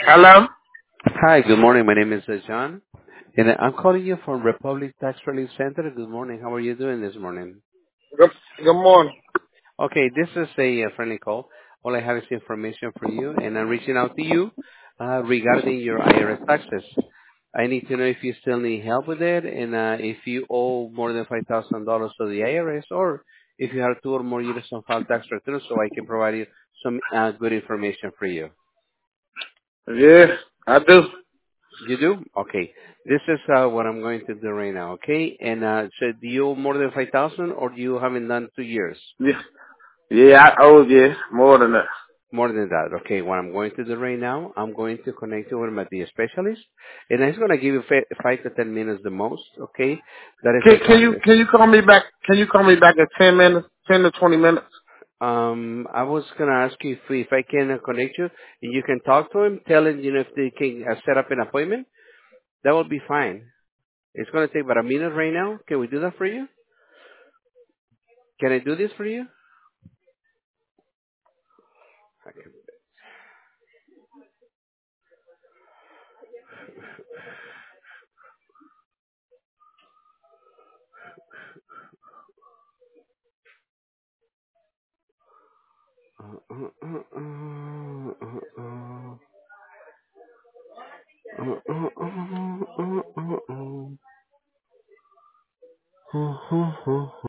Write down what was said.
Hello. Hi, good morning. My name is John, and I'm calling you from Republic Tax Relief Center. Good morning. How are you doing this morning? Good morning. Okay, this is a friendly call. All I have is information for you, and I'm reaching out to you regarding your IRS taxes. I need to know if you still need help with it, and if you owe more than $5,000 to the IRS, or if you have 2 or more years on file tax returns, so I can provide you some good information for you. Yeah, I do. You do? Okay. This is what I'm going to do right now, okay? And so do you owe more than 5,000 or do you haven't done 2 years? Yeah, yeah, I owe yeah more than that. More than that. Okay, what I'm going to do right now, I'm going to connect you with my D specialist, and it's going to give you 5 to 10 minutes the most, okay? That is Can, the can you process. can you call me back? Can you call me back in 10 minutes, 10 to 20 minutes? I was going to ask you if I can connect you, and you can talk to him, tell him, if they can set up an appointment. That will be fine. It's going to take about a minute right now. Can we do that for you? Can I do this for you?